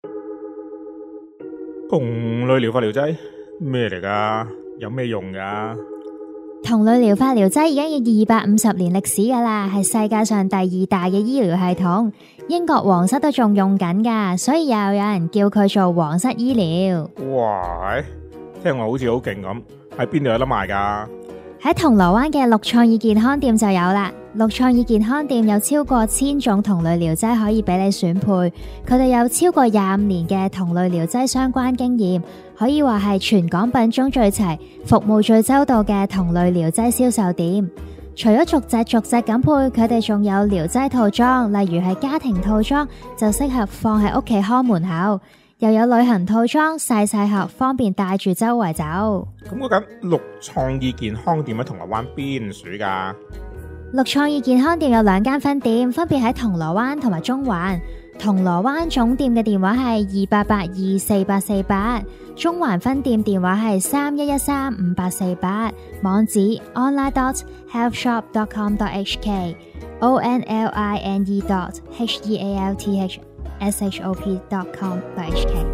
同類療法療劑咩嚟㗎？有咩用㗎？ 同類療法療劑已經有250年歷史㗎啦，係世界上第2大嘅醫療系統。英國皇室都仲用緊㗎，所以又有人叫佢做皇室醫療。 哇，聽落好似好勁咁，喺邊度有得賣㗎？ 喺銅鑼灣嘅綠創意健康店就有啦。綠創意健康店有超過1000種同類療劑可以俾你選配，佢哋有超過25年嘅同類療劑相關經驗，可以話係全港品種最齊、服務最周到嘅同類療劑銷售店。除咗逐隻咁配，佢哋仲有療劑套裝，例如係家庭套裝，就適合放喺屋企看門口。又有旅行套裝，細盒，方便帶住周圍走。 咁嗰間綠創意健康店喺銅鑼灣邊處㗎？ 綠創意健康店有2間分店，分別喺銅鑼灣同埋中環。銅鑼灣總店嘅電話係28824848，中環分店電話係31135848，網址 online.healthshop.com.hk online.healthshop.com.hk。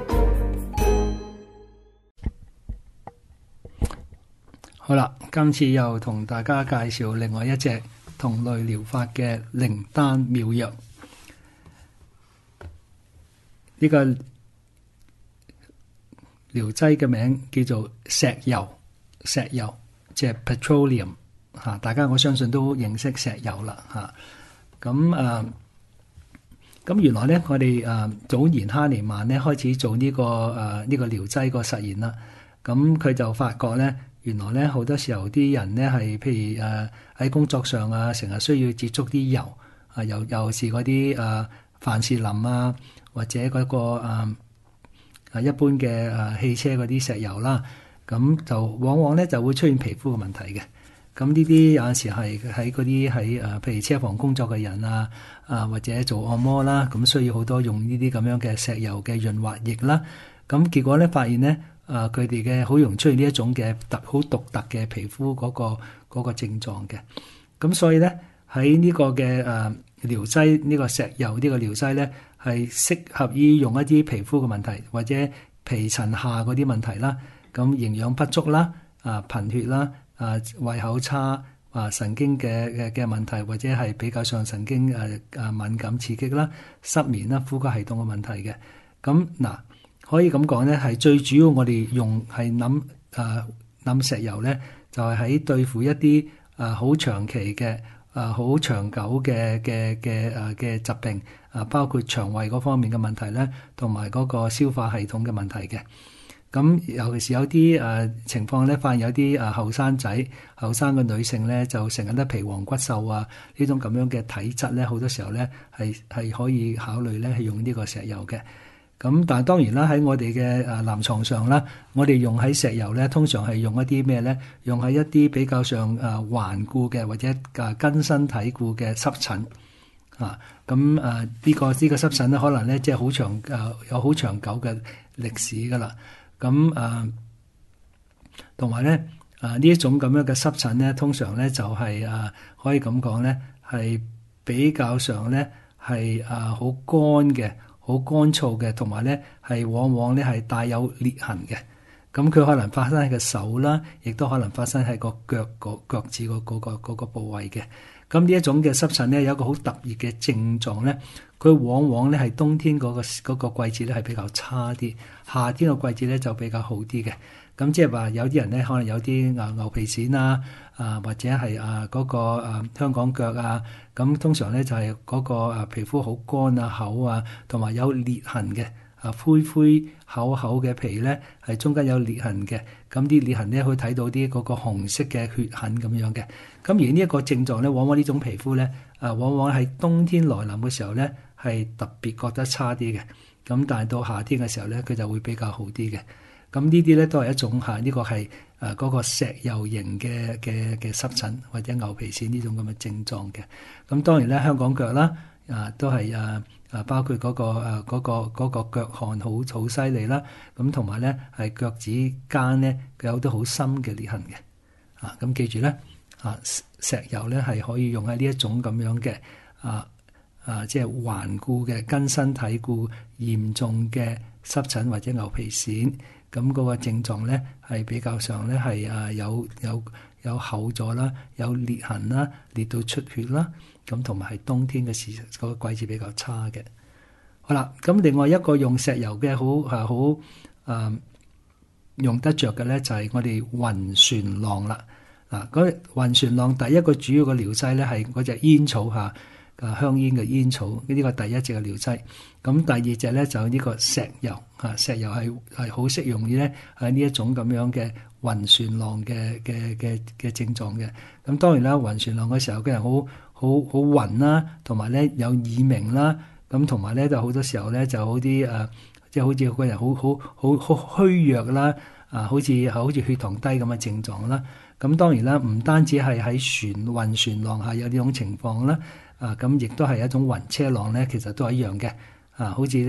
好啦，今次又同大家介紹另外一隻同類療法嘅靈丹妙藥。呢個療劑嘅名叫做石油，即係 petroleum 嚇。大家我相信都認識石油啦嚇。咁原來咧，我哋早年哈尼曼咧開始做呢個療劑個實驗啦。咁佢就發覺咧，原來咧好多時候啲人咧係譬如喺工作上啊，成日需要接觸啲油啊，尤其是嗰啲凡士林啊，或者嗰個一般嘅汽車嗰啲石油啦，咁就往往咧就會出現皮膚嘅問題嘅。咁呢啲有陣時係喺嗰啲譬如車房工作嘅人啊，或者做按摩啦，咁需要好多用呢啲咁樣嘅石油嘅潤滑液啦。咁結果咧發現咧，佢哋嘅好容易出現呢一種嘅好獨特嘅皮膚嗰個症狀嘅。咁所以咧喺呢個嘅療劑呢個石油呢個療劑咧，係適合於用一啲皮膚嘅問題或者皮層下嗰啲問題啦。咁營養不足啦，貧血啦，胃口差，神經嘅問題，或者係比較上神經敏感刺激啦，失眠啦，呼吸系統嘅問題嘅。咁嗱，可以咁講咧，係最主要我哋用係諗石油咧，就係喺對付一啲好長期嘅好長久嘅疾病，包括腸胃嗰方面嘅問題咧，同埋嗰個消化系統嘅問題嘅。咁尤其是有啲情況咧，發現有啲後生嘅女性咧，就成日都皮黃骨瘦啊，呢種咁樣嘅體質咧，好多時候咧係可以考慮咧係用呢個石油嘅。咁但係當然啦，喺我哋嘅臨床上啦，我哋用喺石油咧，通常係用一啲咩咧？用喺一啲比較上頑固嘅或者根深蒂固嘅濕疹啊。咁呢個濕疹咧，可能咧即係好長有好長久嘅歷史噶啦。咁同埋咧呢一種咁樣嘅濕疹咧，通常咧就係可以咁講咧，係比較上咧係好乾嘅。好乾燥嘅，同埋咧係往往咧係帶有裂痕嘅。咁佢可能發生喺個手啦，亦都可能發生喺個腳趾嗰個部位嘅。咁呢一種嘅濕疹咧，有一個好特別嘅症狀咧，佢往往咧係冬天嗰個季節咧係比較差啲，夏天個季節咧就比較好啲嘅。咁即係話有啲人咧可能有啲牛皮癬啊，或者係嗰個香港腳啊，咁通常咧就係嗰個皮膚好乾啊、厚啊，同埋有裂痕嘅灰厚嘅皮咧係中間有裂痕嘅。咁啲裂痕咧可以睇到啲嗰個紅色嘅血痕咁樣嘅。咁而呢一個症狀咧，往往呢種皮膚咧往往喺冬天來臨嘅時候咧係特別覺得差啲嘅。咁但係到夏天嘅時候咧，佢就會比較好啲嘅。咁呢啲咧都係一種呢個係嗰個石油型嘅濕疹或者牛皮癬呢種咁嘅症狀嘅。咁當然咧，香港腳啦都係包括嗰個腳汗好犀利啦。咁同埋咧係腳趾間咧佢有好多好深嘅裂痕嘅。咁記住咧石油咧係可以用喺呢一種咁樣嘅即係頑固嘅根深蒂固、嚴重嘅濕疹或者牛皮癬，咁嗰個症狀咧係比較上咧係有厚咗啦，有裂痕啦，裂到出血啦，咁同埋係冬天嘅嗰個季節比較差嘅。好啦，咁另外一個用石油嘅好用得着嘅咧，就係我哋暈船浪啦。嗰暈船浪第一個主要嘅療劑咧係嗰隻煙草香煙嘅煙草，呢個第一隻嘅療劑。咁第二隻咧就呢個石油石油係好適用於咧喺呢一種咁樣嘅暈船浪嘅症狀嘅。咁當然啦，暈船浪嘅時候嘅人好暈啦，同埋咧有耳鳴啦，咁同埋咧就好多時候咧就好啲即係好似個人好虛弱啦，好似血糖低咁嘅症狀啦。咁當然啦，唔單止係喺暈船浪下有呢種情況啦，咁亦都係一種暈車浪咧，其實都係一樣嘅。好似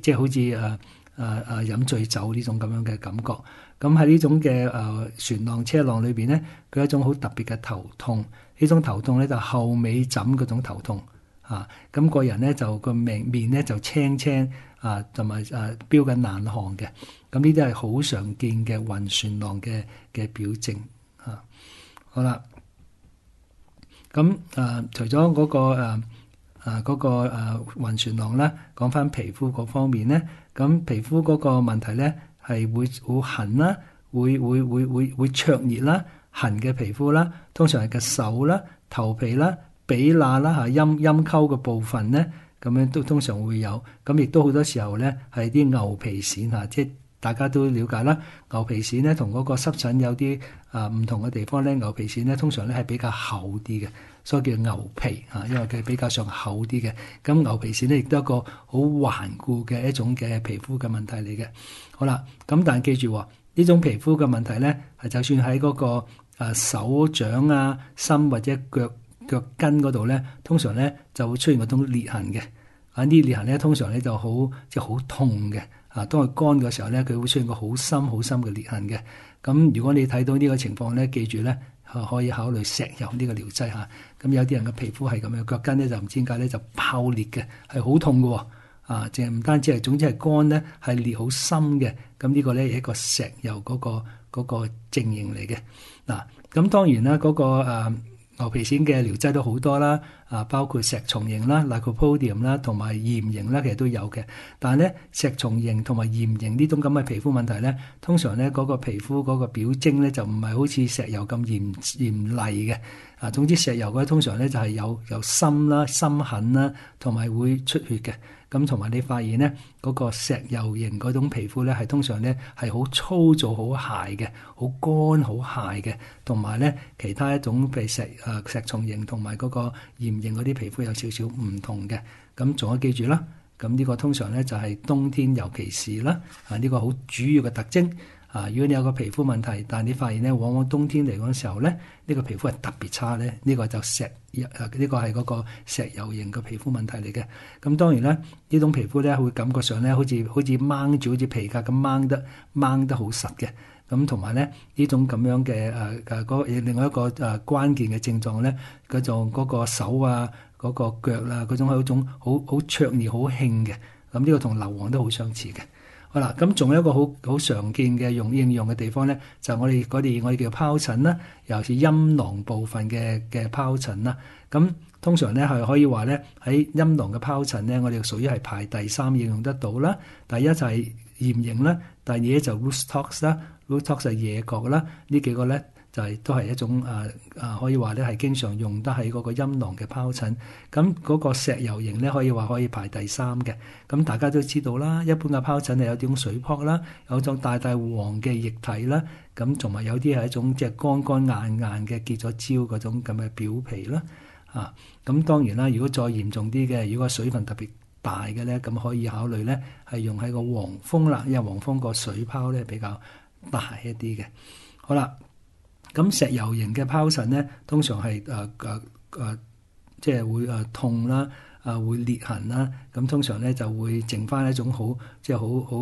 飲醉酒呢種咁樣嘅感覺。咁喺呢種嘅船浪車浪裏邊咧，佢有一種好特別嘅頭痛。呢種頭痛咧就後尾枕嗰種頭痛。咁個人咧就個面咧就青青同埋飆緊冷汗嘅。咁呢啲係好常見嘅暈船浪嘅表徵。好啦，咁除咗嗰個暈船浪咧，講翻皮膚嗰方面咧，咁皮膚嗰個問題咧係會痕啦，會灼熱啦，痕嘅皮膚啦，通常係個手啦、頭皮啦、髀罅啦陰溝嘅部分咧，咁樣都通常會有。咁亦都好多時候咧係啲牛皮癬即係大家都了解啦。牛皮癬咧同嗰個濕疹有啲唔同嘅地方咧，牛皮癬咧通常咧係比較厚啲嘅，所以叫牛皮因為佢比較上厚啲嘅。咁牛皮癬咧亦都係一個好頑固嘅一種嘅皮膚嘅問題嚟嘅。好啦，咁但係記住呢種皮膚嘅問題咧，係就算喺嗰個手掌心或者腳跟嗰度咧，通常咧就會出現嗰種裂痕嘅。呢啲裂痕咧通常咧就即係好痛嘅。當佢乾嘅時候咧，佢會出現個好深嘅裂痕嘅。咁如果你睇到呢個情況咧，記住咧可以考慮石油呢個療劑嚇。咁有啲人嘅皮膚係咁樣，腳跟咧就唔知點解咧就爆裂嘅，係好痛嘅。淨係唔單止係，總之係乾咧係裂好深嘅。咁呢個咧係一個石油嗰個症型嚟嘅。咁當然啦，嗰個牛皮癬嘅療劑都好多啦，包括石松型啦、lycopodium 啦，同埋鹽型啦，其實都有嘅。但係咧，石松型同埋鹽型呢種咁嘅皮膚問題咧，通常咧嗰個皮膚嗰個表徵咧就唔係好似石油咁嚴厲嘅。總之石油嗰通常咧就係有深啦、深痕啦，同埋會出血嘅。咁同埋你發現咧，嗰個石油型嗰種皮膚咧係通常咧係好粗糙、好鞋嘅，好乾、好鞋嘅，同埋咧其他一種譬如石松型同埋嗰個鹽型嗰啲皮膚有少少唔同嘅。咁仲要記住啦，咁呢個通常咧就係冬天尤其是啦，呢個好主要嘅特徵。如果你有個皮膚問題，但係你發現咧，往往冬天嚟嗰時候咧，呢個皮膚係特別差咧，呢個就呢個係嗰個石油型嘅皮膚問題嚟嘅。咁當然咧，呢種皮膚咧會感覺上咧好似掹住好似皮革咁掹得好實嘅。咁同埋咧呢種咁樣嘅另外一個關鍵嘅症狀咧，嗰個手嗰個腳嗰種係一種好灼熱好興嘅。咁呢個同硫磺都好相似嘅。好啦，咁仲有一個好常見嘅應用嘅地方咧，就係我哋叫疱疹啦，尤其是陰囊部分嘅疱疹啦。咁通常咧係可以話咧喺陰囊嘅疱疹咧，我哋屬於係排第3應用得到啦。第一就係鹽型啦，第二就 Roustox 啦 ，Roustox 係野角啦，呢幾個咧都係一種可以話咧係經常用得喺嗰個陰囊嘅疱疹。咁嗰個石油型咧可以話可以排第3嘅。咁大家都知道啦，一般嘅疱疹係有啲水泡啦，有種大黃嘅液體啦，咁同埋有啲係一種即係乾硬嘅結咗焦嗰種咁嘅表皮啦。咁當然啦，如果再嚴重啲嘅，如果水分特別大嘅咧，咁可以考慮咧係用喺個黃蜂啦，因為黃蜂個水泡咧比較大一啲嘅。好啦。咁石油型嘅疱疹咧，通常係即係會痛啦，會裂痕啦。咁通常咧就會剩翻一種好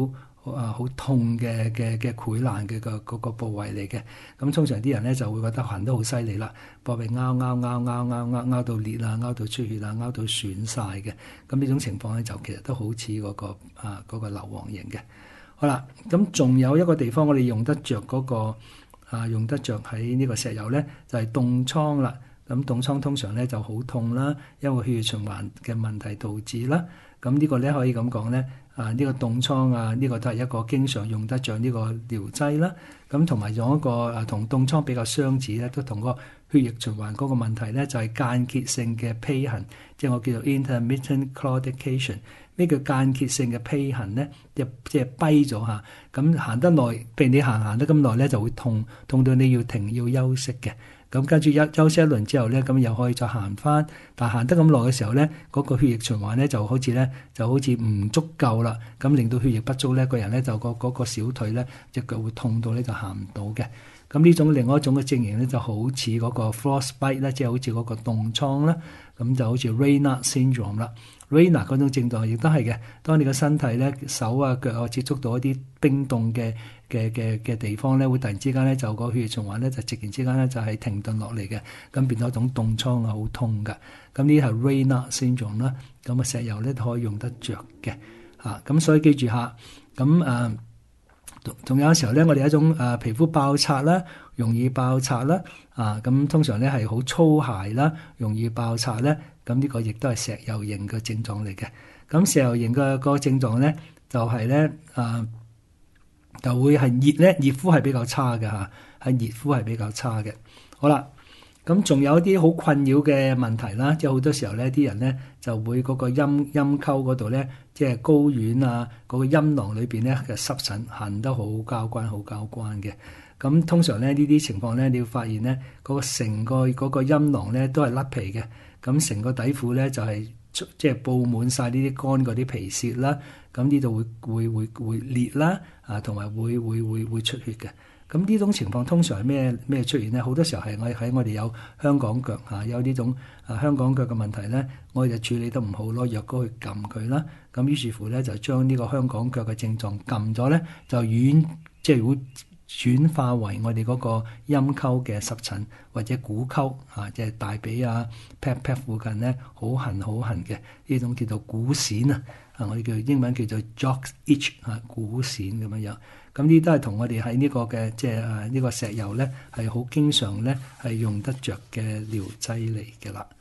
好痛嘅潰爛嘅嗰個部位嚟嘅。咁通常啲人咧就會覺得痕得好犀利啦，膊臂拗到裂啊，拗到出血啊，拗到損晒嘅。咁呢種情況咧就其實都好似嗰個硫磺型嘅。好啦，咁仲有一個地方我哋用得着用得着喺呢個石油咧，就係凍瘡啦。咁凍瘡通常咧就好痛啦，因為血液循環嘅問題導致啦。咁呢個咧可以咁講咧，呢個凍瘡啊，呢個都係一個經常用得着呢個療劑啦。咁同埋用一個同凍瘡比較相似咧，都同個血液循環嗰個問題咧，就係間歇性嘅披痕，即係我叫做 intermittent claudication。咩叫間歇性嘅披痕咧？即係跛咗嚇。咁行得耐，譬如你行得咁耐咧，就會痛到你要停要休息嘅。咁跟住休息一輪之後咧，咁又可以再行翻。但行得咁耐嘅時候咧，嗰個血液循環咧就好似唔足夠啦。咁令到血液不足咧，個人咧就嗰個小腿咧隻腳會痛到咧就行唔到嘅。咁呢種另外一種嘅症型咧就好似嗰個 frostbite 啦，即係好似嗰個凍瘡啦。咁就好似 Raynaud syndrome 啦。Raynaud 嗰種症狀亦都係嘅。當你個身體咧手啊腳啊接觸到一啲冰凍嘅地方咧，會突然之間咧就個血液循環咧就突然之間咧就係停頓落嚟嘅，咁變咗一種凍瘡啊，好痛噶。咁呢啲係 Raynaud syndrome啦。咁石油咧都可以用得着嘅嚇。咁所以記住下咁仲有時候咧，我哋一種皮膚爆拆啦，容易爆拆啦咁通常咧係好粗鞋啦，容易爆拆咧。咁呢個亦都係石油型嘅症狀嚟嘅。咁石油型嘅個症狀咧就係咧就會係熱咧，熱敷係比較差嘅嚇，係熱敷係比較差嘅。好啦，咁仲有一啲好困擾嘅問題啦，即係好多時候咧，啲人咧就會嗰個陰溝嗰度咧，即係睾丸啊，嗰個陰囊裏邊咧嘅濕疹痕得好交關嘅。咁通常咧呢啲情況咧，你要發現咧嗰個成個嗰個陰囊咧都係甩皮嘅，咁成個底褲咧就係即係布滿晒呢啲乾嗰啲皮屑啦。咁呢度會裂啦，同埋會出血嘅。咁呢種情況通常係咩出現咧？好多時候係我哋有香港腳有呢種香港腳嘅問題咧，我哋就處理得唔好，攞藥膏去撳佢啦。咁於是乎咧就將呢個香港腳嘅症狀撳咗咧，就即係會轉化為我哋嗰個陰溝嘅濕疹或者股溝即係大髀pat 附近咧好痕嘅呢種叫做股癬我哋叫英文叫做 jock itch 股癬咁樣。咁呢都係同我哋喺呢個嘅即係呢個石油咧係好經常咧係用得着嘅療劑嚟嘅啦。